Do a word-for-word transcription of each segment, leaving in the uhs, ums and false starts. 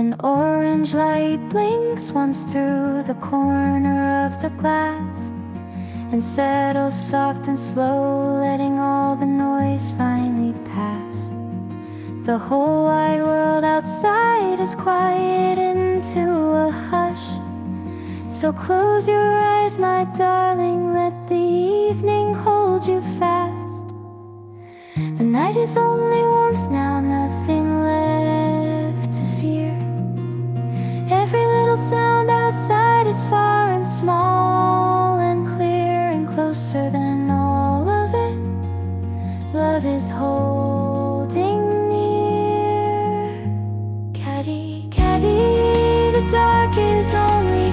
An orange light blinks once through the corner of the glass and settles soft and slow, letting all the noise finally pass. The whole wide world outside is quiet into a hush. So close your eyes, my darling, let the evening hold you fast. The night is only warmth now, nothing left to fear. Every little sound outside is far and small and clear, and closer than all of it, love is holding near. Caddy, caddy, the dark is only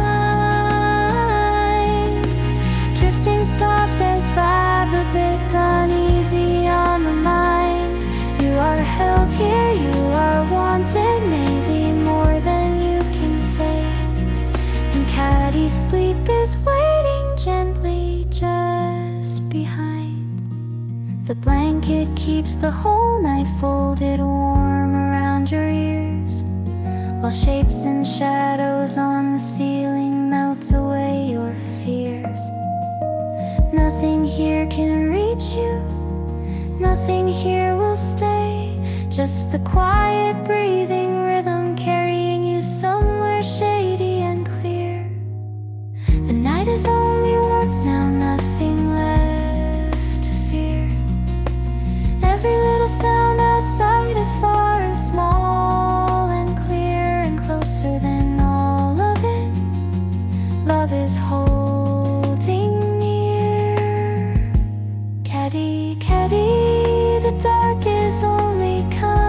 kind, drifting soft as vibe, a bit uneasy on the mind. You are held here, you are wanted, maybe more than you can say. And Caddy's sleep is waiting gently just behind. The blanket keeps the whole night folded warm around your ears, while shapes and shadows on the ceiling melt away your fears. Nothing here can reach you, nothing here will stay, just the quiet breathing rhythm carrying you somewhere shady and clear. The night is only warmth now, nothing left to fear. Every little sound outside is far and small and clear, and closer than all of it, love is holding near. Caddy, caddy, the dark is only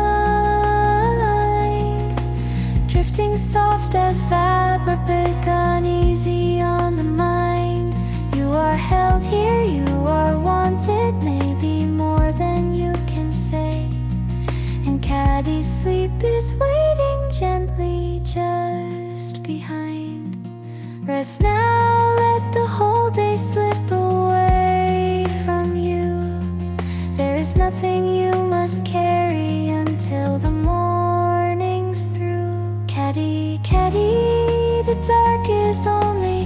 kind, drifting soft as vib, a bit uneasy on the mind. You are held here, you are wanted, maybe more than you can say. And Caddy's sleep is waiting gently just behind. Rest now, let the whole day slip away from you. There is nothing you must carry until the morning's through. Caddy, caddy, the dark is only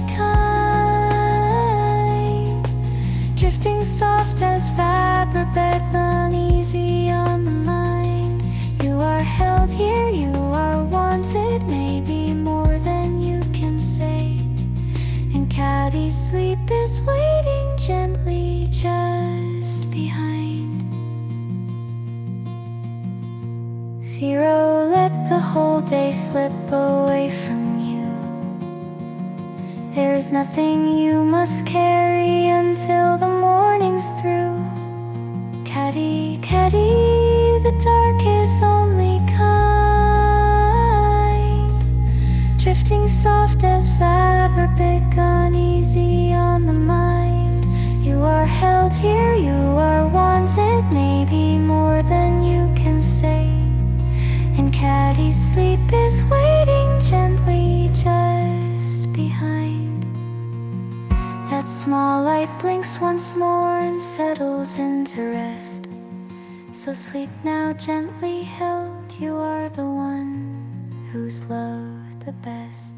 kind, drifting soft as vibe, a bit uneasy on the mind. You are held here, you are wanted, maybe more than you can say. And Caddy's sleep is waiting gently just behind. Zero, let the whole day slip away from you. There is nothing you must carry until the morning's through. Caddy, caddy, the dark is only kind, drifting soft as fabric, uneasy on the mind. You are held here, you are wanted, maybe more than you can say. And Caddy's sleep is waiting gently just behind. That small light blinks once more and settles into rest. So sleep now, gently held, you are the one who's loved the best.